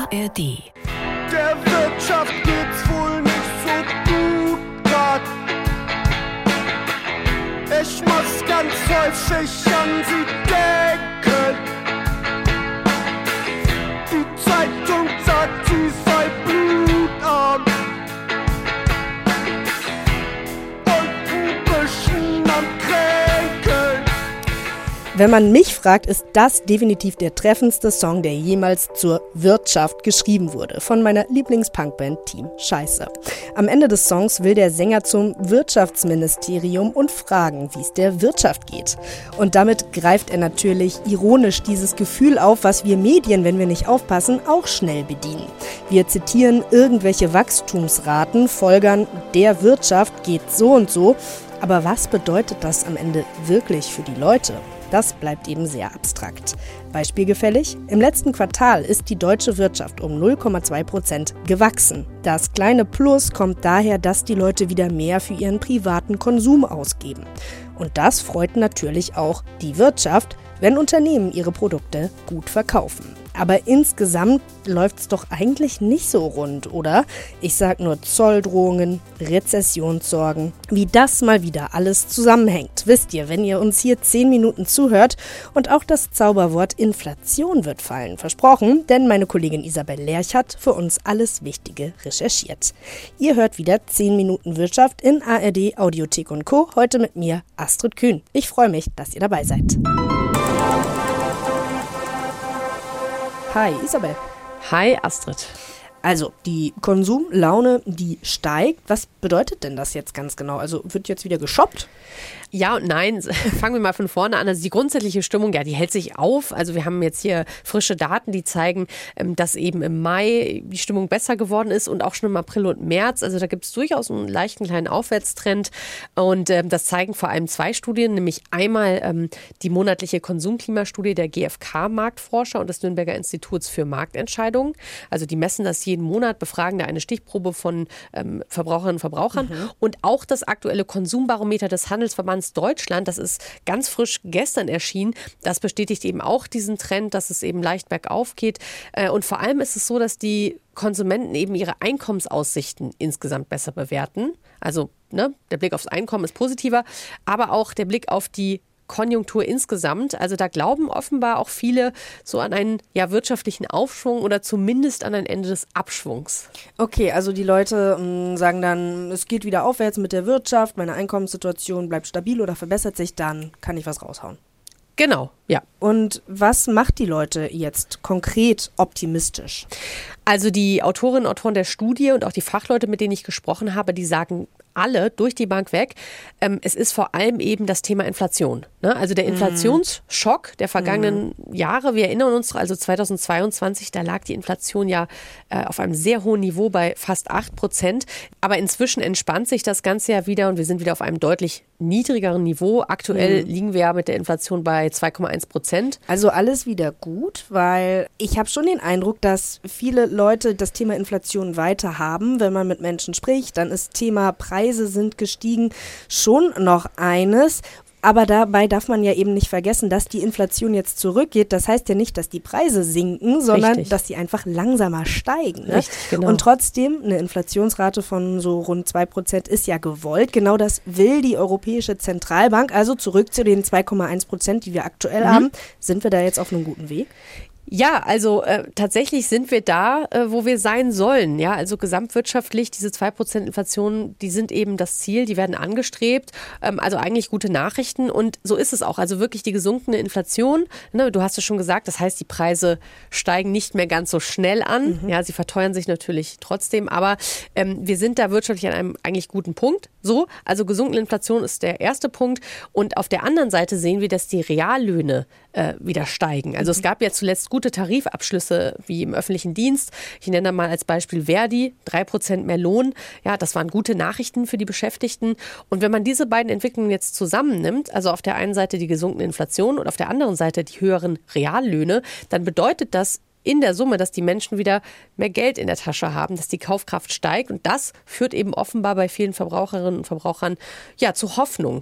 ARD. Der Wirtschaft geht's wohl nicht so gut grad. Ich muss ganz häufig an sie denken. Die Zeitung sagt, sie sei blutarm und ein bisschen am Kränkeln. Wenn man mich fragt, ist das definitiv der treffendste Song, der jemals zur Wirtschaft geschrieben wurde. Von meiner Lieblings-Punkband Team Scheiße. Am Ende des Songs will der Sänger zum Wirtschaftsministerium und fragen, wie es der Wirtschaft geht. Und damit greift er natürlich ironisch dieses Gefühl auf, was wir Medien, wenn wir nicht aufpassen, auch schnell bedienen. Wir zitieren irgendwelche Wachstumsraten, folgern, der Wirtschaft geht so und so. Aber was bedeutet das am Ende wirklich für die Leute? Das bleibt eben sehr abstrakt. Beispielgefällig: Im letzten Quartal ist die deutsche Wirtschaft um 0,2% gewachsen. Das kleine Plus kommt daher, dass die Leute wieder mehr für ihren privaten Konsum ausgeben. Und das freut natürlich auch die Wirtschaft, wenn Unternehmen ihre Produkte gut verkaufen. Aber insgesamt läuft's doch eigentlich nicht so rund, oder? Ich sag nur Zolldrohungen, Rezessionssorgen. Wie das mal wieder alles zusammenhängt, wisst ihr, wenn ihr uns hier 10 Minuten zuhört. Und auch das Zauberwort Inflation wird fallen, versprochen, denn meine Kollegin Isabel Lerch hat für uns alles Wichtige recherchiert. Ihr hört wieder 10 Minuten Wirtschaft in ARD, Audiothek und Co. Heute mit mir, Astrid Kühn. Ich freue mich, dass ihr dabei seid. Hi Isabel. Hi Astrid. Also die Konsumlaune, die steigt. Was bedeutet denn das jetzt ganz genau? Also wird jetzt wieder geshoppt? Ja und nein, fangen wir mal von vorne an. Also die grundsätzliche Stimmung, ja, die hält sich auf. Also wir haben jetzt hier frische Daten, die zeigen, dass eben im Mai die Stimmung besser geworden ist und auch schon im April und März. Also da gibt es durchaus einen leichten kleinen Aufwärtstrend. Und das zeigen vor allem 2 Studien, nämlich einmal die monatliche Konsumklimastudie der GfK-Marktforscher und des Nürnberger Instituts für Marktentscheidungen. Also die messen das jeden Monat, befragen da eine Stichprobe von Verbraucherinnen und Verbrauchern. Und auch das aktuelle Konsumbarometer des Handelsverbands Deutschland, das ist ganz frisch gestern erschienen. Das bestätigt eben auch diesen Trend, dass es eben leicht bergauf geht. Und vor allem ist es so, dass die Konsumenten eben ihre Einkommensaussichten insgesamt besser bewerten. Also der Blick aufs Einkommen ist positiver, aber auch der Blick auf die Konjunktur insgesamt. Also da glauben offenbar auch viele so an einen wirtschaftlichen Aufschwung oder zumindest an ein Ende des Abschwungs. Okay, also die Leute sagen dann, es geht wieder aufwärts mit der Wirtschaft, meine Einkommenssituation bleibt stabil oder verbessert sich, dann kann ich was raushauen. Genau, ja. Und was macht die Leute jetzt konkret optimistisch? Also die Autorinnen und Autoren der Studie und auch die Fachleute, mit denen ich gesprochen habe, die sagen alle durch die Bank weg, es ist vor allem eben das Thema Inflation. Ne? Also der Inflationsschock der vergangenen Jahre, wir erinnern uns, also 2022, da lag die Inflation ja auf einem sehr hohen Niveau bei fast 8%. Aber inzwischen entspannt sich das Ganze ja wieder und wir sind wieder auf einem deutlich niedrigeren Niveau. Aktuell liegen wir ja mit der Inflation bei 2,1%. Also alles wieder gut, weil ich habe schon den Eindruck, dass viele Leute das Thema Inflation weiter haben. Wenn man mit Menschen spricht, dann ist Thema Preise sind gestiegen schon noch eines. Aber dabei darf man ja eben nicht vergessen, dass die Inflation jetzt zurückgeht. Das heißt ja nicht, dass die Preise sinken, sondern dass sie einfach langsamer steigen. Ne? Richtig, genau. Und trotzdem, eine Inflationsrate von so rund 2% ist ja gewollt. Genau das will die Europäische Zentralbank. Also zurück zu den 2,1%, die wir aktuell haben. Sind wir da jetzt auf einem guten Weg? Ja, also tatsächlich sind wir da, wo wir sein sollen. Ja, also gesamtwirtschaftlich, diese 2% Inflation, die sind eben das Ziel, die werden angestrebt. Also eigentlich gute Nachrichten und so ist es auch. Also wirklich die gesunkene Inflation, ne, du hast es schon gesagt, das heißt, die Preise steigen nicht mehr ganz so schnell an. Ja, sie verteuern sich natürlich trotzdem, aber wir sind da wirtschaftlich an einem eigentlich guten Punkt. So, also gesunkene Inflation ist der erste Punkt und auf der anderen Seite sehen wir, dass die Reallöhne wieder steigen. Also es gab ja zuletzt gute Tarifabschlüsse wie im öffentlichen Dienst. Ich nenne da mal als Beispiel Verdi, 3% mehr Lohn. Ja, das waren gute Nachrichten für die Beschäftigten. Und wenn man diese beiden Entwicklungen jetzt zusammennimmt, also auf der einen Seite die gesunkene Inflation und auf der anderen Seite die höheren Reallöhne, dann bedeutet das in der Summe, dass die Menschen wieder mehr Geld in der Tasche haben, dass die Kaufkraft steigt. Und das führt eben offenbar bei vielen Verbraucherinnen und Verbrauchern zu Hoffnung,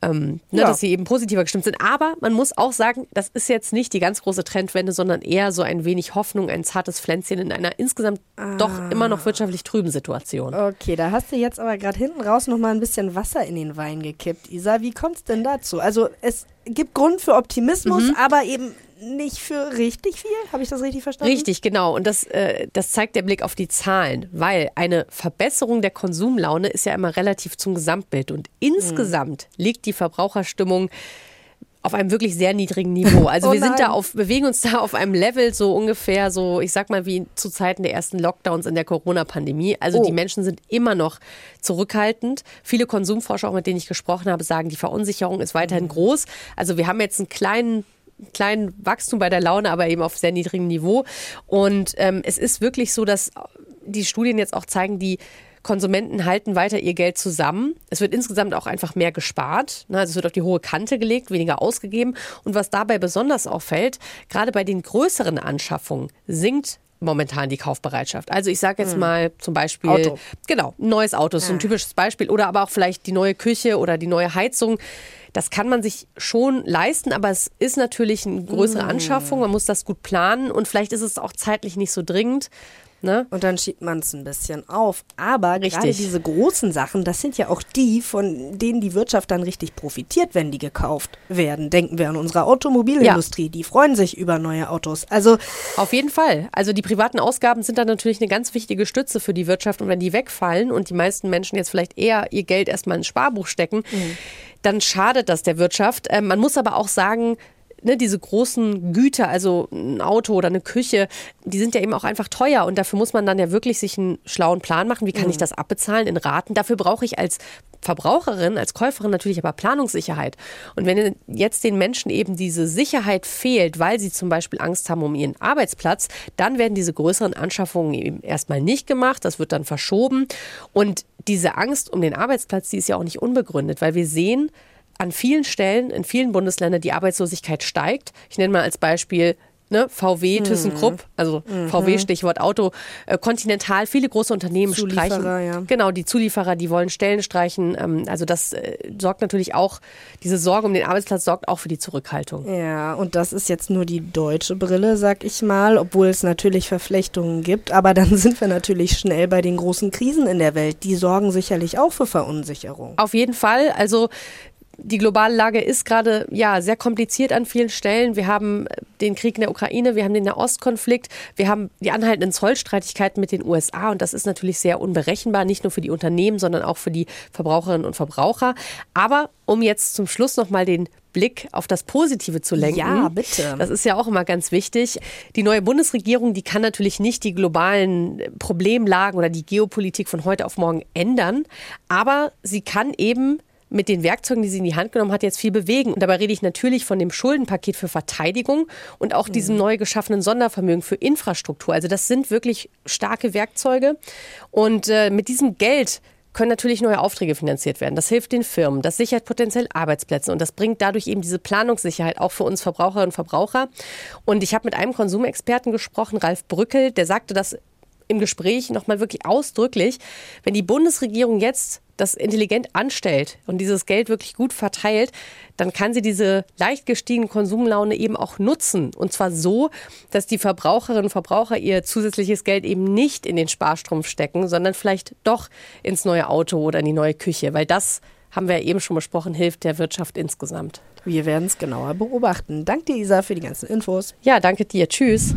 dass sie eben positiver gestimmt sind. Aber man muss auch sagen, das ist jetzt nicht die ganz große Trendwende, sondern eher so ein wenig Hoffnung, ein zartes Pflänzchen in einer insgesamt doch immer noch wirtschaftlich trüben Situation. Okay, da hast du jetzt aber gerade hinten raus noch mal ein bisschen Wasser in den Wein gekippt. Isa, wie kommt es denn dazu? Also es gibt Grund für Optimismus, aber eben nicht für richtig viel. Habe ich das richtig verstanden? Richtig, genau. Und das zeigt der Blick auf die Zahlen, weil eine Verbesserung der Konsumlaune ist ja immer relativ zum Gesamtbild. Und insgesamt liegt die Verbraucherstimmung auf einem wirklich sehr niedrigen Niveau. Also wir bewegen uns da auf einem Level so ungefähr so, ich sag mal, wie zu Zeiten der ersten Lockdowns in der Corona-Pandemie. Also die Menschen sind immer noch zurückhaltend. Viele Konsumforscher, auch mit denen ich gesprochen habe, sagen, die Verunsicherung ist weiterhin groß. Also wir haben jetzt einen kleinen Wachstum bei der Laune, aber eben auf sehr niedrigem Niveau. Und es ist wirklich so, dass die Studien jetzt auch zeigen, die Konsumenten halten weiter ihr Geld zusammen. Es wird insgesamt auch einfach mehr gespart. Also es wird auf die hohe Kante gelegt, weniger ausgegeben. Und was dabei besonders auffällt, gerade bei den größeren Anschaffungen sinkt momentan die Kaufbereitschaft. Also ich sage jetzt mal zum Beispiel, Auto. Genau, ein neues Auto ist so ein typisches Beispiel. Oder aber auch vielleicht die neue Küche oder die neue Heizung. Das kann man sich schon leisten, aber es ist natürlich eine größere Anschaffung. Man muss das gut planen und vielleicht ist es auch zeitlich nicht so dringend. Ne? Und dann schiebt man es ein bisschen auf. Aber gerade diese großen Sachen, das sind ja auch die, von denen die Wirtschaft dann richtig profitiert, wenn die gekauft werden. Denken wir an unsere Automobilindustrie, die freuen sich über neue Autos. Also auf jeden Fall. Also die privaten Ausgaben sind dann natürlich eine ganz wichtige Stütze für die Wirtschaft. Und wenn die wegfallen und die meisten Menschen jetzt vielleicht eher ihr Geld erstmal ins Sparbuch stecken, dann schadet das der Wirtschaft. Man muss aber auch sagen, diese großen Güter, also ein Auto oder eine Küche, die sind ja eben auch einfach teuer und dafür muss man dann ja wirklich sich einen schlauen Plan machen. Wie kann ich das abbezahlen in Raten? Dafür brauche ich als Verbraucherin, als Käuferin natürlich aber Planungssicherheit. Und wenn jetzt den Menschen eben diese Sicherheit fehlt, weil sie zum Beispiel Angst haben um ihren Arbeitsplatz, dann werden diese größeren Anschaffungen eben erstmal nicht gemacht. Das wird dann verschoben. Und diese Angst um den Arbeitsplatz, die ist ja auch nicht unbegründet, weil wir sehen, an vielen Stellen, in vielen Bundesländern, die Arbeitslosigkeit steigt. Ich nenne mal als Beispiel VW, ThyssenKrupp, also VW, Stichwort Auto, Continental, viele große Unternehmen streichen. Genau, die Zulieferer, die wollen Stellen streichen. Also das sorgt natürlich auch, diese Sorge um den Arbeitsplatz sorgt auch für die Zurückhaltung. Ja, und das ist jetzt nur die deutsche Brille, sag ich mal, obwohl es natürlich Verflechtungen gibt. Aber dann sind wir natürlich schnell bei den großen Krisen in der Welt. Die sorgen sicherlich auch für Verunsicherung. Auf jeden Fall, also die globale Lage ist gerade sehr kompliziert an vielen Stellen. Wir haben den Krieg in der Ukraine, wir haben den Nahostkonflikt, wir haben die anhaltenden Zollstreitigkeiten mit den USA und das ist natürlich sehr unberechenbar, nicht nur für die Unternehmen, sondern auch für die Verbraucherinnen und Verbraucher. Aber um jetzt zum Schluss nochmal den Blick auf das Positive zu lenken. Ja, bitte. Das ist ja auch immer ganz wichtig. Die neue Bundesregierung, die kann natürlich nicht die globalen Problemlagen oder die Geopolitik von heute auf morgen ändern, aber sie kann eben mit den Werkzeugen, die sie in die Hand genommen hat, jetzt viel bewegen. Und dabei rede ich natürlich von dem Schuldenpaket für Verteidigung und auch diesem neu geschaffenen Sondervermögen für Infrastruktur. Also das sind wirklich starke Werkzeuge. Und mit diesem Geld können natürlich neue Aufträge finanziert werden. Das hilft den Firmen, das sichert potenziell Arbeitsplätze und das bringt dadurch eben diese Planungssicherheit auch für uns Verbraucherinnen und Verbraucher. Und ich habe mit einem Konsumexperten gesprochen, Ralf Brückel, der sagte das im Gespräch nochmal wirklich ausdrücklich, wenn die Bundesregierung jetzt das intelligent anstellt und dieses Geld wirklich gut verteilt, dann kann sie diese leicht gestiegene Konsumlaune eben auch nutzen. Und zwar so, dass die Verbraucherinnen und Verbraucher ihr zusätzliches Geld eben nicht in den Sparstrumpf stecken, sondern vielleicht doch ins neue Auto oder in die neue Küche. Weil das, haben wir ja eben schon besprochen, hilft der Wirtschaft insgesamt. Wir werden es genauer beobachten. Danke dir, Isa, für die ganzen Infos. Ja, danke dir. Tschüss.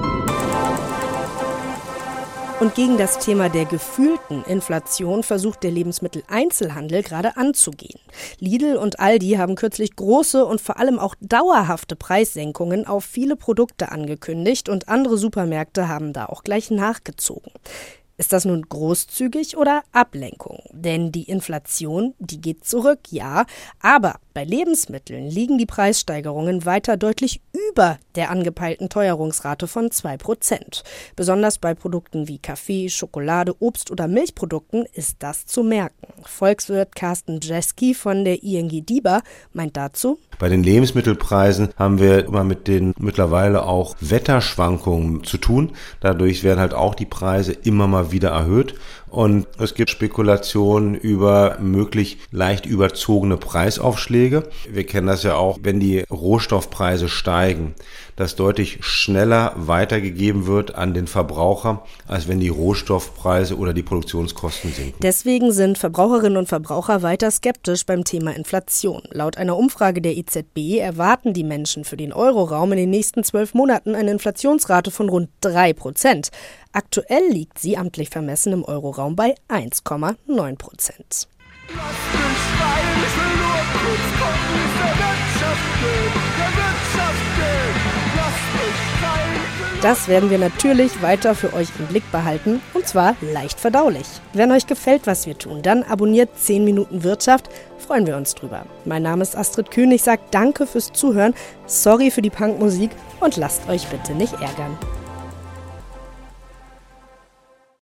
Und gegen das Thema der gefühlten Inflation versucht der Lebensmitteleinzelhandel gerade anzugehen. Lidl und Aldi haben kürzlich große und vor allem auch dauerhafte Preissenkungen auf viele Produkte angekündigt und andere Supermärkte haben da auch gleich nachgezogen. Ist das nun großzügig oder Ablenkung? Denn die Inflation, die geht zurück, ja, aber Bei Lebensmitteln liegen die Preissteigerungen weiter deutlich über der angepeilten Teuerungsrate von 2%. Besonders bei Produkten wie Kaffee, Schokolade, Obst oder Milchprodukten ist das zu merken. Volkswirt Carsten Bjeski von der ING DiBa meint dazu: Bei den Lebensmittelpreisen haben wir immer mit den mittlerweile auch Wetterschwankungen zu tun. Dadurch werden halt auch die Preise immer mal wieder erhöht. Und es gibt Spekulationen über möglich leicht überzogene Preisaufschläge. Wir kennen das ja auch, wenn die Rohstoffpreise steigen, dass deutlich schneller weitergegeben wird an den Verbraucher, als wenn die Rohstoffpreise oder die Produktionskosten sinken. Deswegen sind Verbraucherinnen und Verbraucher weiter skeptisch beim Thema Inflation. Laut einer Umfrage der EZB erwarten die Menschen für den Euroraum in den nächsten 12 Monaten eine Inflationsrate von rund 3%. Aktuell liegt sie amtlich vermessen im Euroraum bei 1,9%. Lass mich schreien, ich will nur kurz gucken, ist der Wirtschaft geht. Lass mich schreien. Das werden wir natürlich weiter für euch im Blick behalten, und zwar leicht verdaulich. Wenn euch gefällt, was wir tun, dann abonniert 10 Minuten Wirtschaft, freuen wir uns drüber. Mein Name ist Astrid Kühn, ich sage danke fürs Zuhören, sorry für die Punkmusik und lasst euch bitte nicht ärgern.